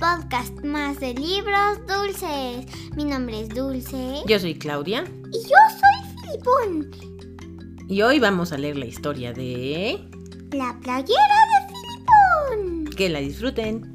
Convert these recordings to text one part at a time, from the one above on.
podcast más de libros dulces. Mi nombre es Dulce. Yo soy Claudia. Y yo soy Filipón. Y hoy vamos a leer la historia de... La playera de Filipón. Que la disfruten.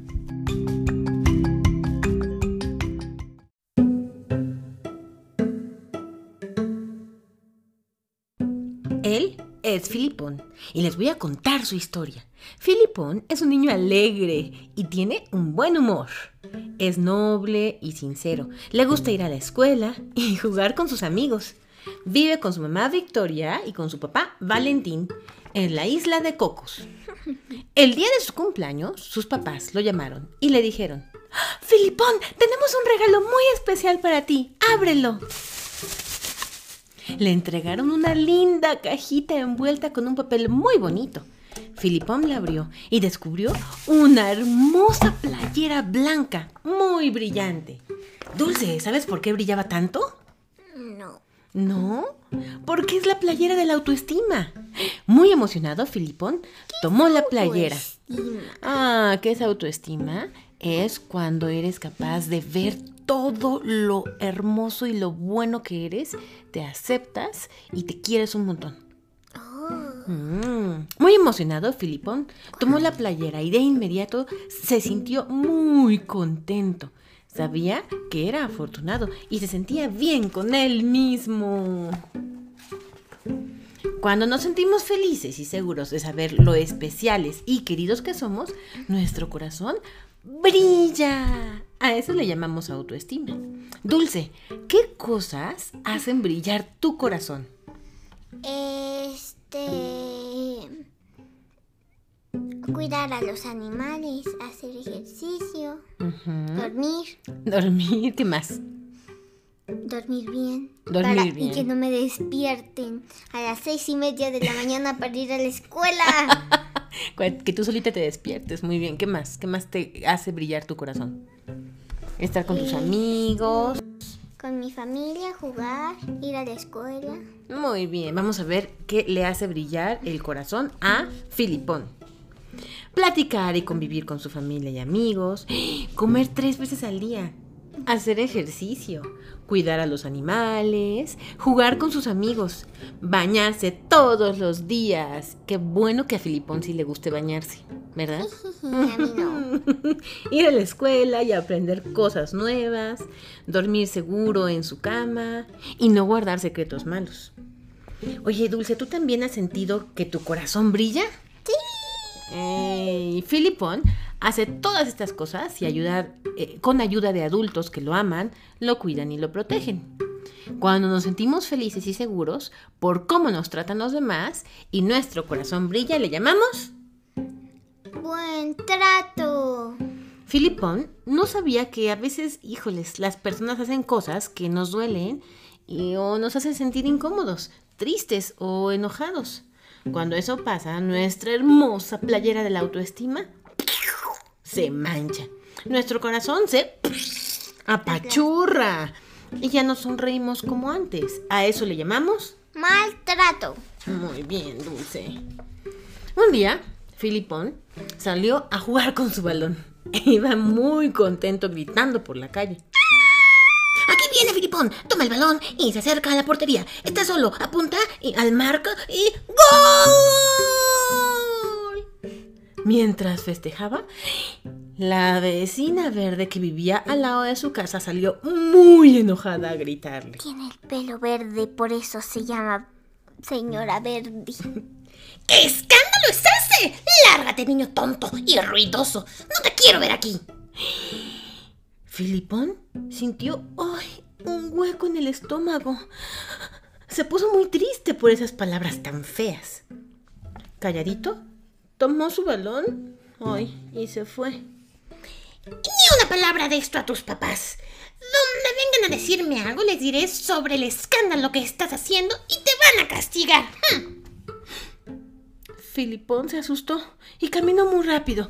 Él es Filipón y les voy a contar su historia. Filipón es un niño alegre y tiene un buen humor. Es noble y sincero. Le gusta ir a la escuela y jugar con sus amigos. Vive con su mamá Victoria y con su papá Valentín en la isla de Cocos. El día de su cumpleaños, sus papás lo llamaron y le dijeron: «Filipón, tenemos un regalo muy especial para ti. Ábrelo». Le entregaron una linda cajita envuelta con un papel muy bonito. Filipón la abrió y descubrió una hermosa playera blanca, muy brillante. Dulce, ¿sabes por qué brillaba tanto? No. ¿No? Porque es la playera de la autoestima. Muy emocionado, Filipón tomó la playera. ¿Qué es autoestima? Es cuando eres capaz de ver todo lo hermoso y lo bueno que eres, te aceptas y te quieres un montón. Muy emocionado, Filipón tomó la playera y de inmediato se sintió muy contento. Sabía que era afortunado y se sentía bien con él mismo. Cuando nos sentimos felices y seguros de saber lo especiales y queridos que somos, nuestro corazón brilla. A eso le llamamos autoestima. Dulce, ¿qué cosas hacen brillar tu corazón? Cuidar a los animales, hacer ejercicio, dormir. Dormir, ¿qué más? Dormir bien. Bien. Y que no me despierten a las 6:30 de la mañana para ir a la escuela. Que tú solita te despiertes. Muy bien. ¿Qué más? ¿Qué más te hace brillar tu corazón? Estar con tus amigos. Con mi familia, jugar, ir a la escuela. Muy bien. Vamos a ver qué le hace brillar el corazón a Filipón. Platicar y convivir con su familia y amigos. Comer 3 veces al día. Hacer ejercicio, cuidar a los animales, jugar con sus amigos, bañarse todos los días. Qué bueno que a Filipón sí le guste bañarse, ¿verdad? A mí no. Ir a la escuela y aprender cosas nuevas, dormir seguro en su cama y no guardar secretos malos. Oye, Dulce, ¿tú también has sentido que tu corazón brilla? Sí. Filipón hace todas estas cosas y con ayuda de adultos que lo aman, lo cuidan y lo protegen. Cuando nos sentimos felices y seguros por cómo nos tratan los demás y nuestro corazón brilla, le llamamos buen trato. Filipón no sabía que a veces, las personas hacen cosas que nos duelen o nos hacen sentir incómodos, tristes o enojados. Cuando eso pasa, nuestra hermosa playera de la autoestima se mancha. Nuestro corazón se apachurra y ya no sonreímos como antes. A eso le llamamos maltrato. Muy bien, Dulce. Un día, Filipón salió a jugar con su balón. Iba muy contento gritando por la calle. ¡Aquí viene Filipón! Toma el balón y se acerca a la portería. Está solo, apunta al marco y ¡gol! Mientras festejaba, la vecina verde que vivía al lado de su casa salió muy enojada a gritarle. Tiene el pelo verde, por eso se llama señora Verde. ¿Qué escándalo es ese? Lárgate, niño tonto y ruidoso. No te quiero ver aquí. Filipón sintió un hueco en el estómago. Se puso muy triste por esas palabras tan feas. Calladito, tomó su balón y se fue. Ni una palabra de esto a tus papás. Donde vengan a decirme algo, les diré sobre el escándalo que estás haciendo y te van a castigar. Filipón se asustó y caminó muy rápido.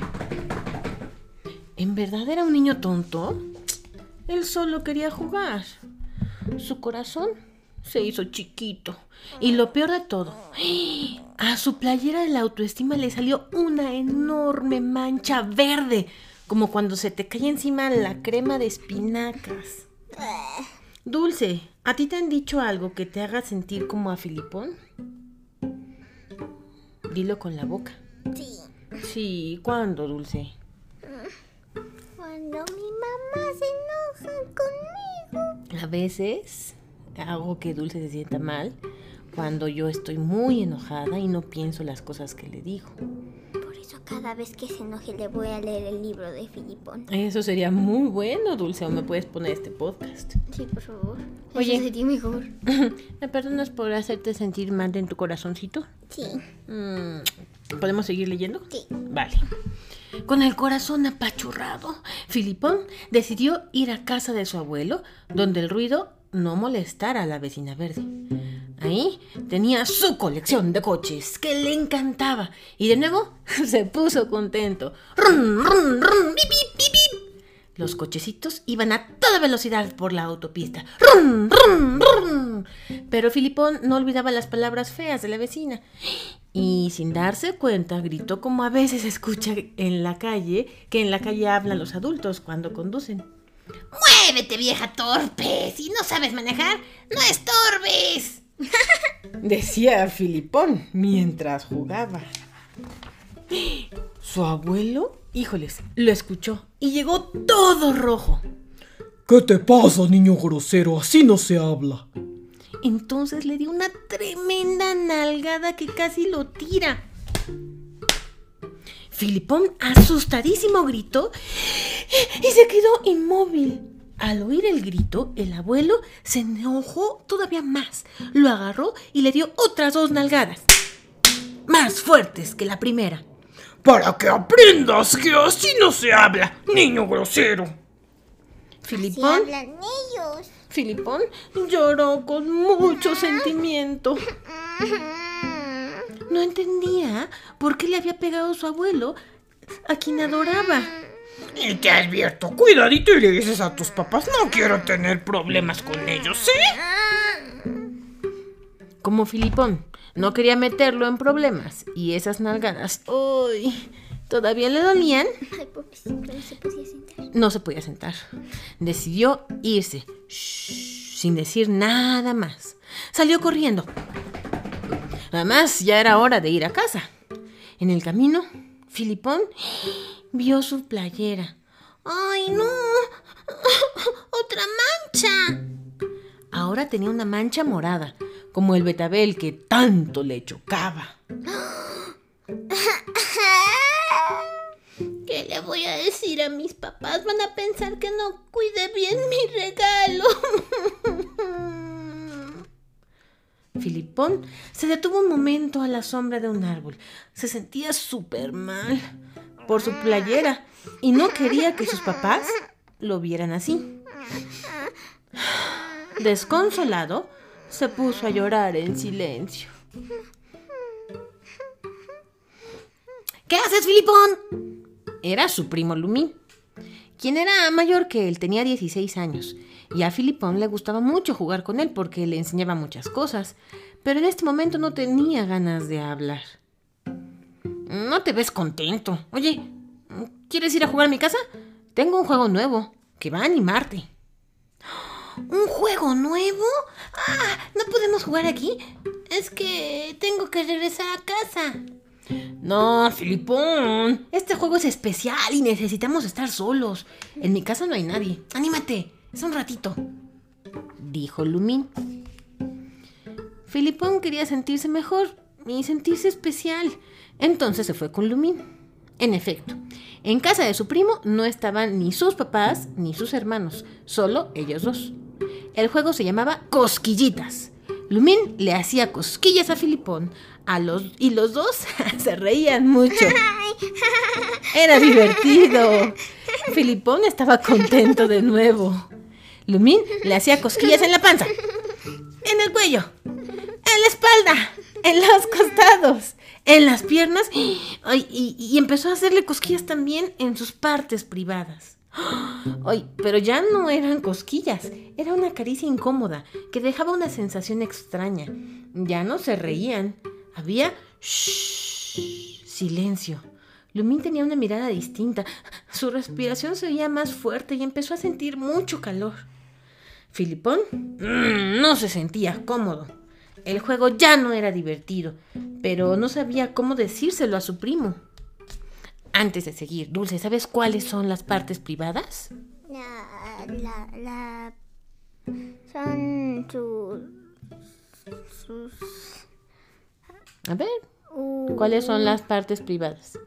¿En verdad era un niño tonto? Él solo quería jugar. Su corazón se hizo chiquito. Y lo peor de todo, a su playera de la autoestima le salió una enorme mancha verde como cuando se te cae encima la crema de espinacas. Dulce, ¿a ti te han dicho algo que te haga sentir como a Filipón? Dilo con la boca. Sí. Sí, ¿cuándo, Dulce? Cuando mi mamá se enoja conmigo. A veces hago que Dulce se sienta mal cuando yo estoy muy enojada y no pienso las cosas que le digo. Por eso cada vez que se enoje le voy a leer el libro de Filipón. Eso sería muy bueno, Dulce, o me puedes poner este podcast. Sí, por favor. Oye. Eso sería mejor. ¿Me perdonas por hacerte sentir mal en tu corazoncito? Sí. ¿Podemos seguir leyendo? Sí. Vale. Con el corazón apachurrado, Filipón decidió ir a casa de su abuelo, donde el ruido no molestara a la vecina verde. Ahí tenía su colección de coches que le encantaba y de nuevo se puso contento. ¡Rum, rum, rum! ¡Bip, bip, bip, bip! Los cochecitos iban a toda velocidad por la autopista. ¡Rum, rum, rum! Pero Filipón no olvidaba las palabras feas de la vecina. Y sin darse cuenta, gritó como a veces se escucha en la calle, que en la calle hablan los adultos cuando conducen. ¡Muévete, vieja torpe! Si no sabes manejar, no estorbes. Decía Filipón mientras jugaba. Su abuelo, híjoles, lo escuchó y llegó todo rojo. ¿Qué te pasa, niño grosero? Así no se habla. Entonces le dio una tremenda nalgada que casi lo tira. Filipón, asustadísimo, gritó y se quedó inmóvil. Al oír el grito, el abuelo se enojó todavía más. Lo agarró y le dio otras 2 nalgadas, más fuertes que la primera. Para que aprendas que así no se habla, niño grosero. Así hablan ellos. Filipón lloró con mucho sentimiento. No entendía por qué le había pegado a su abuelo, a quien adoraba. Y te advierto, cuidadito y le dices a tus papás, no quiero tener problemas con ellos, ¿sí? Como Filipón no quería meterlo en problemas y esas nalgadas, ¡uy!, todavía le dolían. Ay, pobrecito, no se podía sentar. No se podía sentar. Decidió irse, sin decir nada más. Salió corriendo. Además, ya era hora de ir a casa. En el camino, Filipón vio su playera. ¡Ay, no! ¡Otra mancha! Ahora tenía una mancha morada, como el betabel que tanto le chocaba. ¿Qué le voy a decir a mis papás? Van a pensar que no cuidé bien mi regalo. Filipón se detuvo un momento a la sombra de un árbol. Se sentía súper mal por su playera y no quería que sus papás lo vieran así. Desconsolado, se puso a llorar en silencio. ¿Qué haces, Filipón? Era su primo Lumín, quien era mayor que él, tenía 16 años. Y a Filipón le gustaba mucho jugar con él porque le enseñaba muchas cosas, pero en este momento no tenía ganas de hablar. No te ves contento. Oye, ¿quieres ir a jugar a mi casa? Tengo un juego nuevo que va a animarte. ¿Un juego nuevo? ¿No podemos jugar aquí? Es que tengo que regresar a casa. No, Filipón, este juego es especial y necesitamos estar solos. En mi casa no hay nadie. Anímate, es un ratito, dijo Lumín. Filipón quería sentirse mejor y sentirse especial, entonces se fue con Lumín. En efecto, en casa de su primo no estaban ni sus papás ni sus hermanos, solo ellos dos. El juego se llamaba Cosquillitas. Lumín le hacía cosquillas a Filipón y los dos se reían mucho. Era divertido. Filipón estaba contento de nuevo. Lumín le hacía cosquillas en la panza, en el cuello, en la espalda, en los costados, en las piernas y empezó a hacerle cosquillas también en sus partes privadas. Ay, pero ya no eran cosquillas, era una caricia incómoda que dejaba una sensación extraña. Ya no se reían, había silencio, Lumín tenía una mirada distinta. Su respiración se oía más fuerte y empezó a sentir mucho calor. Filipón no se sentía cómodo. El juego ya no era divertido, pero no sabía cómo decírselo a su primo. Antes de seguir, Dulce, ¿sabes cuáles son las partes privadas? Son sus... A ver, ¿cuáles son las partes privadas?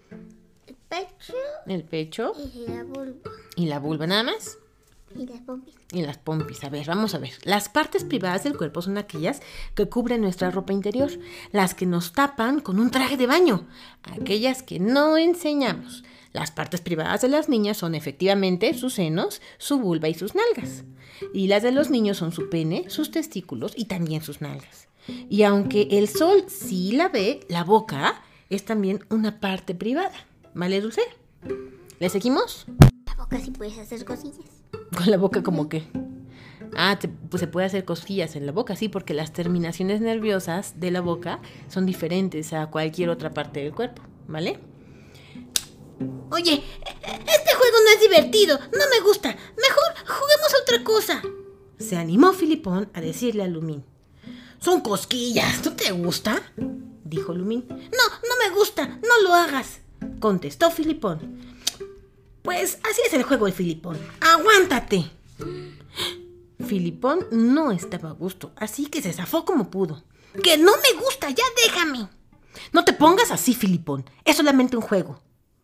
El pecho El pecho y la vulva y la vulva, ¿nada más? y las pompis. Y las pompis. A ver, vamos a ver. Las partes privadas del cuerpo son aquellas que cubren nuestra ropa interior, las que nos tapan con un traje de baño, aquellas que no enseñamos. Las partes privadas de las niñas son efectivamente sus senos, su vulva y sus nalgas. Y las de los niños son su pene, sus testículos y también sus nalgas. Y aunque el sol sí la ve, la boca es también una parte privada. ¿Vale, Dulce? ¿Le seguimos? La boca sí puedes hacer cosillas. Con la boca como que... pues se puede hacer cosquillas en la boca, sí, porque las terminaciones nerviosas de la boca son diferentes a cualquier otra parte del cuerpo, ¿vale? Oye, este juego no es divertido, no me gusta. Mejor juguemos a otra cosa. Se animó Filipón a decirle a Lumín. Son cosquillas, ¿no te gusta? Dijo Lumín. No me gusta, no lo hagas. Contestó Filipón. Pues así es el juego de Filipón. ¡Aguántate! Filipón no estaba a gusto, así que se zafó como pudo. Que no me gusta, ya déjame. No te pongas así, Filipón. Es solamente un juego.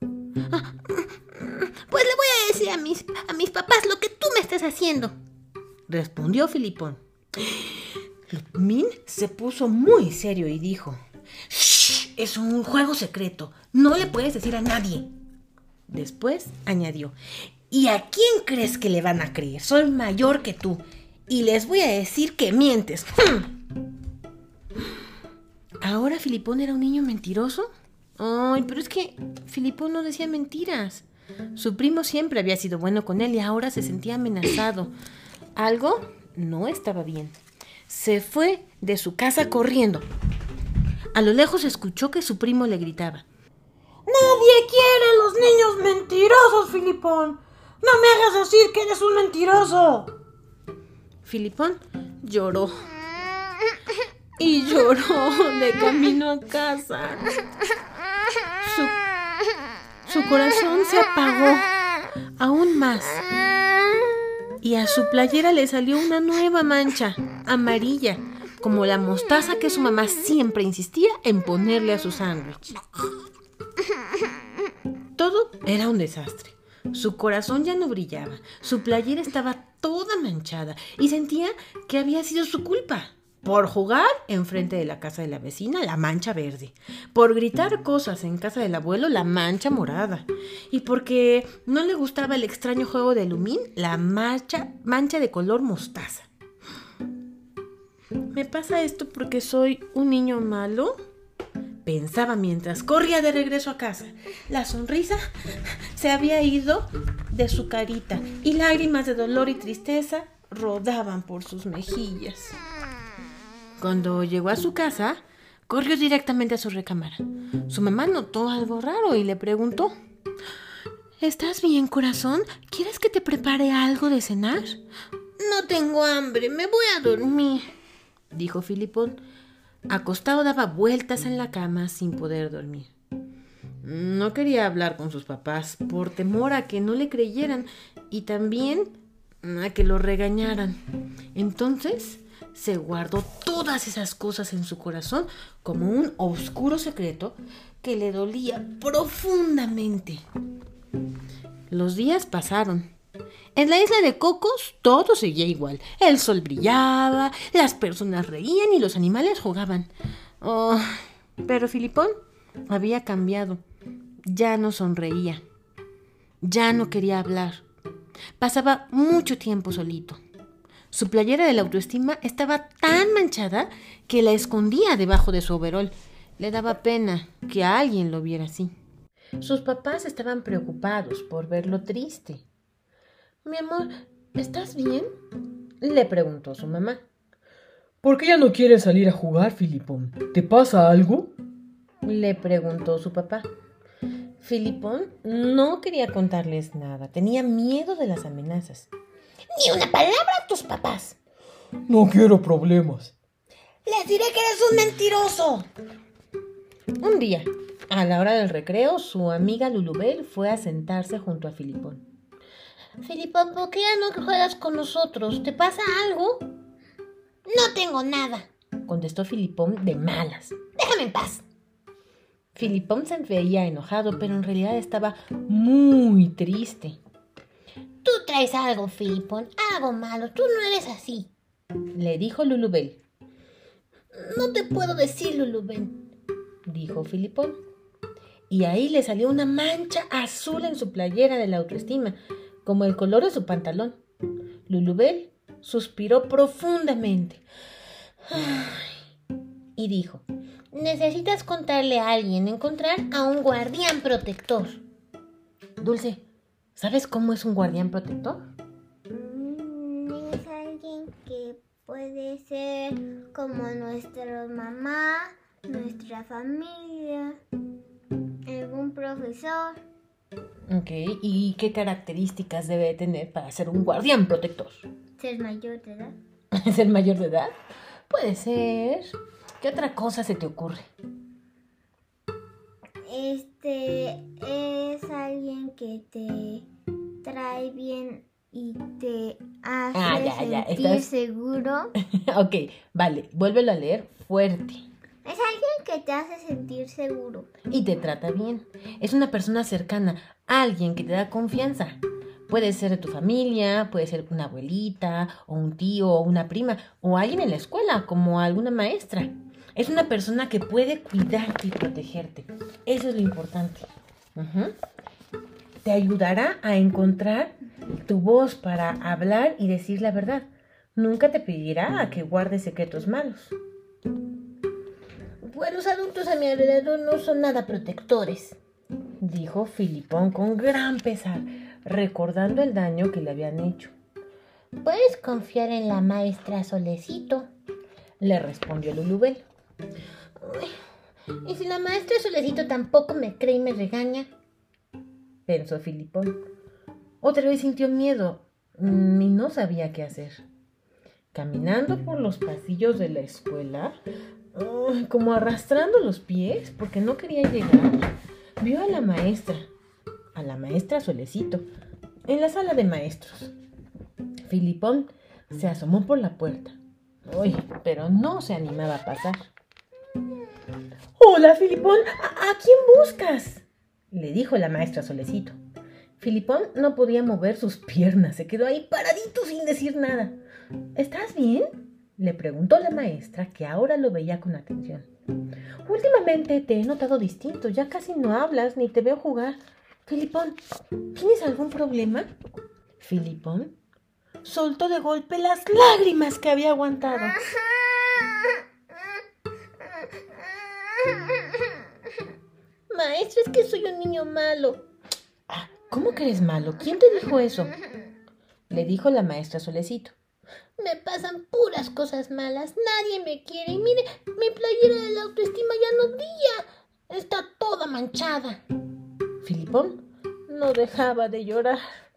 Pues le voy a decir a mis papás lo que tú me estás haciendo. Respondió Filipón. Lumín se puso muy serio y dijo: ¡Shh! Es un juego secreto. No le puedes decir a nadie. Después añadió: ¿y a quién crees que le van a creer? Soy mayor que tú y les voy a decir que mientes. ¿Ahora Filipón era un niño mentiroso? Ay, pero es que Filipón no decía mentiras. Su primo siempre había sido bueno con él y ahora se sentía amenazado. Algo no estaba bien. Se fue de su casa corriendo. A lo lejos escuchó que su primo le gritaba: Nadie quiere a los niños mentirosos, Filipón. No me hagas decir que eres un mentiroso. Filipón lloró. Y lloró de camino a casa. Su corazón se apagó aún más. Y a su playera le salió una nueva mancha, amarilla, como la mostaza que su mamá siempre insistía en ponerle a su sándwich. Todo era un desastre. Su corazón ya no brillaba, su playera estaba toda manchada y sentía que había sido su culpa. Por jugar enfrente de la casa de la vecina, la mancha verde. Por gritar cosas en casa del abuelo, la mancha morada. Y porque no le gustaba el extraño juego de Lumín, la mancha de color mostaza. ¿Me pasa esto porque soy un niño malo? Pensaba mientras corría de regreso a casa. La sonrisa se había ido de su carita y lágrimas de dolor y tristeza rodaban por sus mejillas. Cuando llegó a su casa, corrió directamente a su recámara. Su mamá notó algo raro y le preguntó: ¿estás bien, corazón? ¿Quieres que te prepare algo de cenar? No tengo hambre, me voy a dormir, dijo Filipón. Acostado daba vueltas en la cama sin poder dormir. No quería hablar con sus papás por temor a que no le creyeran y también a que lo regañaran. Entonces se guardó todas esas cosas en su corazón como un oscuro secreto que le dolía profundamente. Los días pasaron. En la isla de Cocos todo seguía igual. El sol brillaba, las personas reían y los animales jugaban. Pero Filipón había cambiado. Ya no sonreía. Ya no quería hablar. Pasaba mucho tiempo solito. Su playera de la autoestima estaba tan manchada que la escondía debajo de su overol. Le daba pena que a alguien lo viera así. Sus papás estaban preocupados por verlo triste. «Mi amor, ¿estás bien?», le preguntó su mamá. ¿Por qué ya no quieres salir a jugar, Filipón? ¿Te pasa algo?, le preguntó su papá. Filipón no quería contarles nada. Tenía miedo de las amenazas. Ni una palabra a tus papás. No quiero problemas. Les diré que eres un mentiroso. Un día, a la hora del recreo, su amiga Lulubel fue a sentarse junto a Filipón. Filipón, ¿por qué ya no juegas con nosotros? ¿Te pasa algo? No tengo nada. Contestó Filipón de malas. Déjame en paz. Filipón se veía enojado, pero en realidad estaba muy triste. Tú traes algo, Filipón, algo malo. Tú no eres así. Le dijo Lulubel. No te puedo decir, Lulubel, dijo Filipón. Y ahí le salió una mancha azul en su playera de la autoestima, como el color de su pantalón. Lulubel suspiró profundamente. Y dijo: necesitas contarle a alguien, encontrar a un guardián protector. Dulce, ¿sabes cómo es un guardián protector? Es alguien que puede ser como nuestra mamá, nuestra familia, algún profesor. Ok, ¿y qué características debe tener para ser un guardián protector? Ser mayor de edad. ¿Ser mayor de edad? Puede ser. ¿Qué otra cosa se te ocurre? Es alguien que te trae bien y te hace sentir seguro. Ok, vale, vuélvelo a leer fuerte. Es alguien que te hace sentir seguro. Y te trata bien. Es una persona cercana, alguien que te da confianza. Puede ser de tu familia, puede ser una abuelita, o un tío, o una prima, o alguien en la escuela, como alguna maestra. Es una persona que puede cuidarte y protegerte. Eso es lo importante. Te ayudará a encontrar tu voz para hablar y decir la verdad. Nunca te pedirá a que guardes secretos malos. Pues los adultos a mi alrededor no son nada protectores, dijo Filipón con gran pesar, recordando el daño que le habían hecho. Puedes confiar en la maestra Solecito, le respondió Lulubel. ¿Y si la maestra Solecito tampoco me cree y me regaña? Pensó Filipón. Otra vez sintió miedo y no sabía qué hacer. Caminando por los pasillos de la escuela, como arrastrando los pies porque no quería llegar, vio a la maestra Solecito, en la sala de maestros. Filipón se asomó por la puerta, pero no se animaba a pasar. ¡Hola, Filipón! ¿A quién buscas?, le dijo la maestra Solecito. Filipón no podía mover sus piernas, se quedó ahí paradito sin decir nada. ¿Estás bien?, le preguntó la maestra, que ahora lo veía con atención. Últimamente te he notado distinto, ya casi no hablas ni te veo jugar. Filipón, ¿tienes algún problema? Filipón soltó de golpe las lágrimas que había aguantado. Maestra, es que soy un niño malo. ¿Cómo que eres malo? ¿Quién te dijo eso?, le dijo la maestra Solecito. Me pasan puras cosas malas, nadie me quiere. Y mire, mi playera de la autoestima ya no brilla, está toda manchada. Filipón no dejaba de llorar.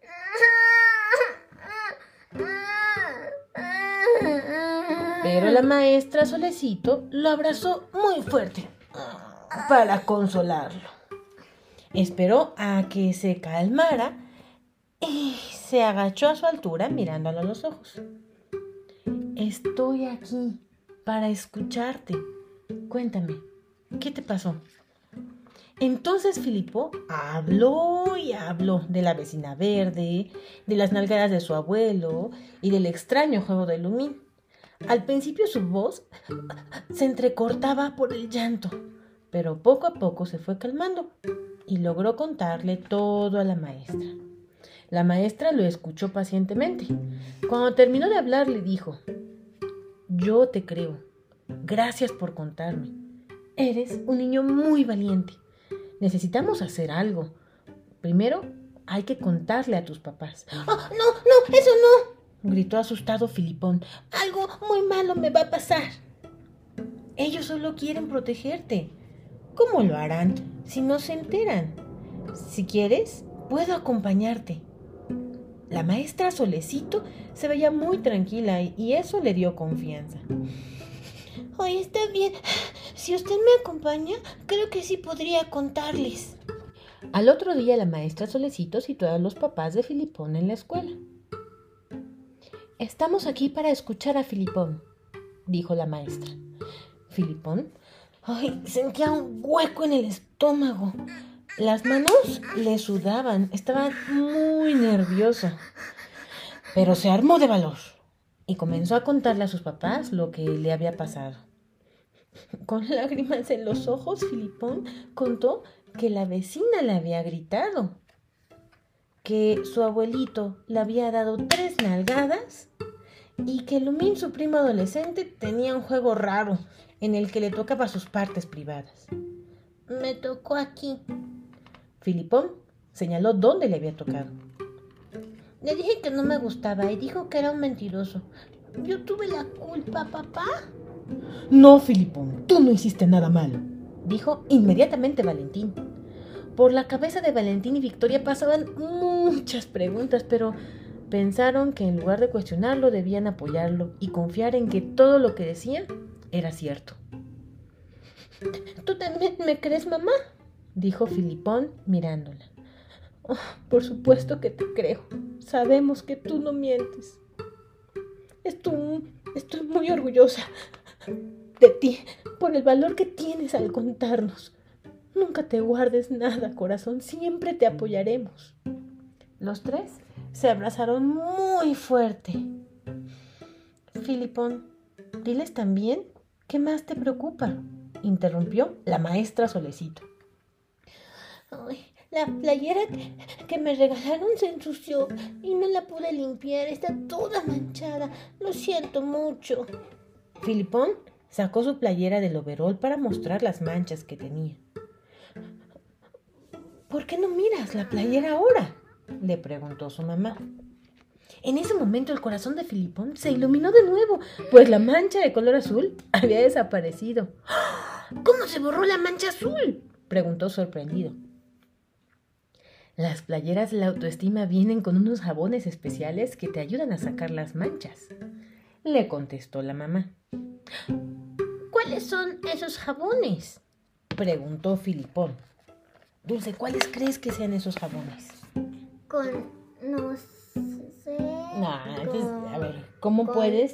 Pero la maestra Solecito lo abrazó muy fuerte para consolarlo. Esperó a que se calmara y se agachó a su altura mirándolo a los ojos. Estoy aquí para escucharte. Cuéntame, ¿qué te pasó? Entonces Filipón habló y habló de la vecina verde, de las nalgadas de su abuelo y del extraño juego de Lumín. Al principio su voz se entrecortaba por el llanto, pero poco a poco se fue calmando y logró contarle todo a la maestra. La maestra lo escuchó pacientemente. Cuando terminó de hablar, le dijo: yo te creo. Gracias por contarme. Eres un niño muy valiente. Necesitamos hacer algo. Primero, hay que contarle a tus papás. No, eso no, gritó asustado Filipón. Algo muy malo me va a pasar. Ellos solo quieren protegerte. ¿Cómo lo harán si no se enteran? Si quieres, puedo acompañarte. La maestra Solecito se veía muy tranquila y eso le dio confianza. Ay, está bien. Si usted me acompaña, creo que sí podría contarles. Al otro día la maestra Solecito citó a los papás de Filipón en la escuela. Estamos aquí para escuchar a Filipón, dijo la maestra. Filipón, sentía un hueco en el estómago. Las manos le sudaban, estaba muy nervioso. Pero se armó de valor y comenzó a contarle a sus papás lo que le había pasado. Con lágrimas en los ojos, Filipón contó que la vecina le había gritado, que su abuelito le había dado 3 nalgadas y que Lumín, su primo adolescente, tenía un juego raro en el que le tocaba sus partes privadas. Me tocó aquí. Filipón señaló dónde le había tocado. Le dije que no me gustaba y dijo que era un mentiroso. ¿Yo tuve la culpa, papá? No, Filipón, tú no hiciste nada malo, dijo inmediatamente Valentín. Por la cabeza de Valentín y Victoria pasaban muchas preguntas, pero pensaron que en lugar de cuestionarlo debían apoyarlo y confiar en que todo lo que decía era cierto. ¿Tú también me crees, mamá?, dijo Filipón mirándola. Oh, por supuesto que te creo. Sabemos que tú no mientes. Estoy muy orgullosa de ti por el valor que tienes al contarnos. Nunca te guardes nada, corazón. Siempre te apoyaremos. Los 3 se abrazaron muy fuerte. Filipón, diles también qué más te preocupa, interrumpió la maestra Solecito. Ay, la playera que me regalaron se ensució y no la pude limpiar. Está toda manchada. Lo siento mucho. Filipón sacó su playera del overol para mostrar las manchas que tenía. ¿Por qué no miras la playera ahora?, le preguntó su mamá. En ese momento el corazón de Filipón se iluminó de nuevo, pues la mancha de color azul había desaparecido. ¿Cómo se borró la mancha azul?, preguntó sorprendido. Las playeras de la autoestima vienen con unos jabones especiales que te ayudan a sacar las manchas, le contestó la mamá. ¿Cuáles son esos jabones?, preguntó Filipón. Dulce, ¿cuáles crees que sean esos jabones? No sé. No, entonces, a ver, ¿cómo puedes?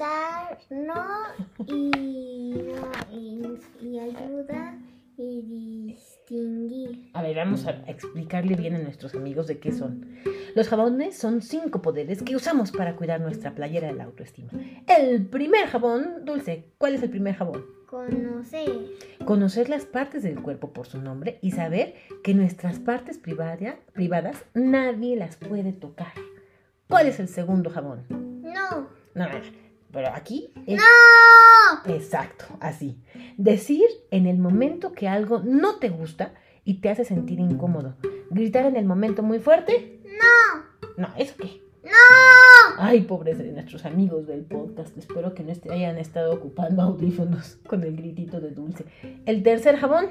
Y ayuda y distinguir. A ver, vamos a explicarle bien a nuestros amigos de qué son. Los jabones son 5 poderes que usamos para cuidar nuestra playera de la autoestima. El primer jabón, Dulce, ¿cuál es el primer jabón? Conocer las partes del cuerpo por su nombre y saber que nuestras partes privadas nadie las puede tocar. ¿Cuál es el segundo jabón? No, pero aquí es... ¡No! Exacto, así. Decir en el momento que algo no te gusta y te hace sentir incómodo. Gritar en el momento muy fuerte. No, ¿eso qué? ¡No! Ay, pobres de nuestros amigos del podcast. Espero que no hayan estado ocupando audífonos con el gritito de Dulce. El tercer jabón.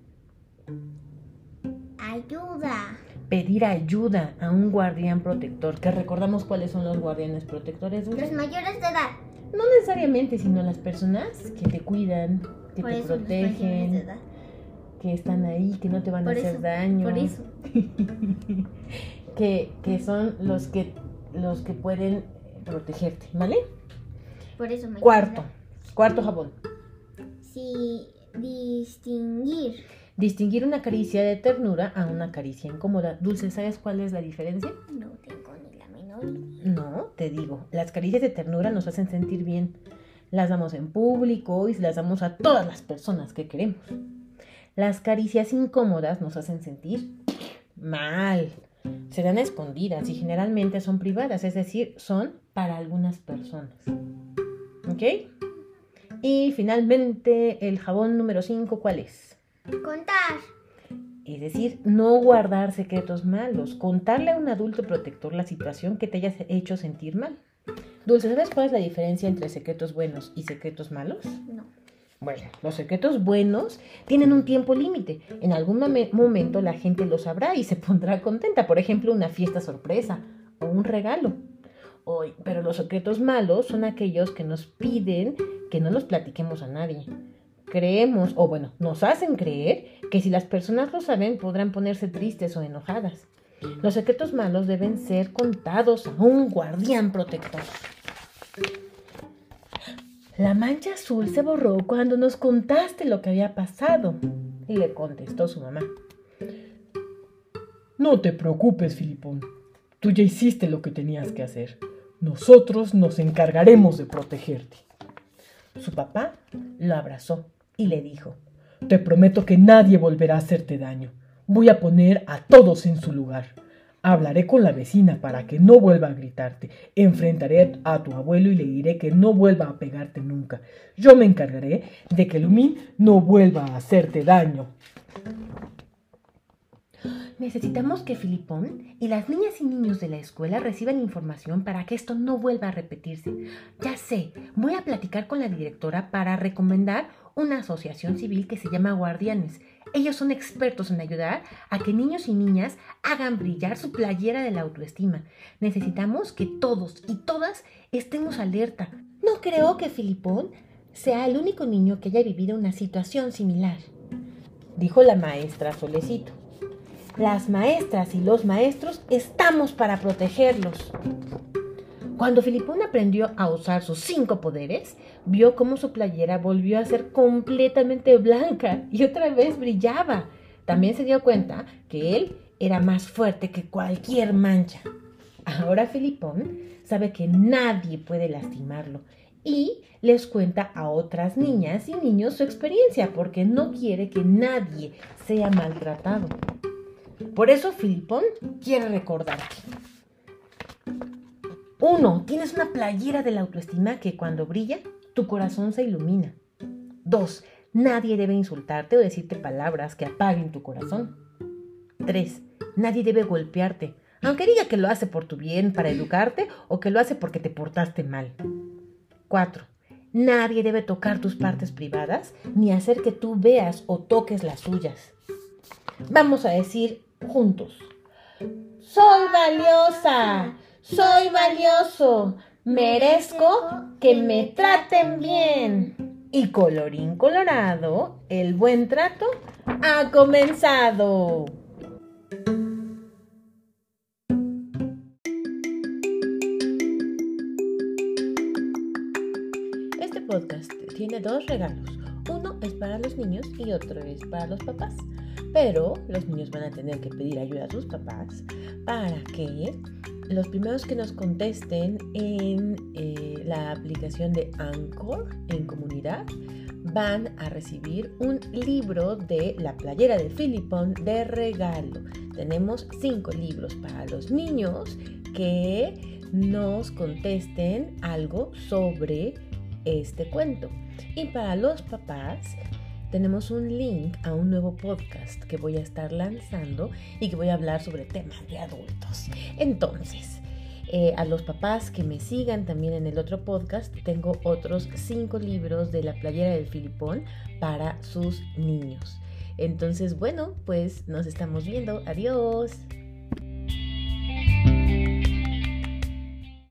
Ayuda. Pedir ayuda a un guardián protector. Que recordamos cuáles son los guardianes protectores, Dulce. Los mayores de edad. No necesariamente, sino las personas que te cuidan, que te protegen, que están ahí, que no te van a hacer daño. Por eso. que son los que pueden protegerte, ¿vale? Por eso Cuarto jabón. Sí, distinguir. Distinguir una caricia de ternura a una caricia incómoda. Dulce, ¿sabes cuál es la diferencia? No tengo ni la menor idea. No, te digo, las caricias de ternura nos hacen sentir bien. Las damos en público y las damos a todas las personas que queremos. Las caricias incómodas nos hacen sentir mal. Se dan a escondidas y generalmente son privadas, es decir, son para algunas personas. ¿Ok? Y finalmente, el jabón número 5, ¿cuál es? Contar. Es decir, no guardar secretos malos. Contarle a un adulto protector la situación que te haya hecho sentir mal. Dulce, ¿sabes cuál es la diferencia entre secretos buenos y secretos malos? No. Bueno, los secretos buenos tienen un tiempo límite. En algún momento la gente lo sabrá y se pondrá contenta. Por ejemplo, una fiesta sorpresa o un regalo. Pero los secretos malos son aquellos que nos piden que no los platiquemos a nadie. Nos hacen creer que si las personas lo saben podrán ponerse tristes o enojadas. Los secretos malos deben ser contados a un guardián protector. La mancha azul se borró cuando nos contaste lo que había pasado, y le contestó su mamá. No te preocupes, Filipón. Tú ya hiciste lo que tenías que hacer. Nosotros nos encargaremos de protegerte. Su papá lo abrazó y le dijo: Te prometo que nadie volverá a hacerte daño. Voy a poner a todos en su lugar. Hablaré con la vecina para que no vuelva a gritarte. Enfrentaré a tu abuelo y le diré que no vuelva a pegarte nunca. Yo me encargaré de que Lumín no vuelva a hacerte daño. Necesitamos que Filipón y las niñas y niños de la escuela reciban información para que esto no vuelva a repetirse. Ya sé, voy a platicar con la directora para recomendar una asociación civil que se llama Guardianes. Ellos son expertos en ayudar a que niños y niñas hagan brillar su playera de la autoestima. Necesitamos que todos y todas estemos alerta. No creo que Filipón sea el único niño que haya vivido una situación similar, dijo la maestra Solecito. Las maestras y los maestros estamos para protegerlos. Cuando Filipón aprendió a usar sus 5 poderes, vio cómo su playera volvió a ser completamente blanca y otra vez brillaba. También se dio cuenta que él era más fuerte que cualquier mancha. Ahora Filipón sabe que nadie puede lastimarlo y les cuenta a otras niñas y niños su experiencia porque no quiere que nadie sea maltratado. Por eso Filipón quiere recordarte. 1. Tienes una playera de la autoestima que cuando brilla, tu corazón se ilumina. 2. Nadie debe insultarte o decirte palabras que apaguen tu corazón. 3. Nadie debe golpearte, aunque diga que lo hace por tu bien, para educarte, o que lo hace porque te portaste mal. 4. Nadie debe tocar tus partes privadas, ni hacer que tú veas o toques las suyas. Vamos a decir juntos: soy valiosa, soy valioso, merezco que me traten bien. Y colorín colorado, el buen trato ha comenzado. Este podcast tiene 2 regalos. Uno es para los niños y otro es para los papás. Pero los niños van a tener que pedir ayuda a sus papás para que los primeros que nos contesten en la aplicación de Anchor en comunidad van a recibir un libro de la playera de Filipón de regalo. Tenemos 5 libros para los niños que nos contesten algo sobre este cuento. Y para los papás tenemos un link a un nuevo podcast que voy a estar lanzando y que voy a hablar sobre temas de adultos. Entonces, a los papás que me sigan también en el otro podcast, tengo otros 5 libros de la playera del Filipón para sus niños. Entonces, bueno, pues nos estamos viendo. Adiós.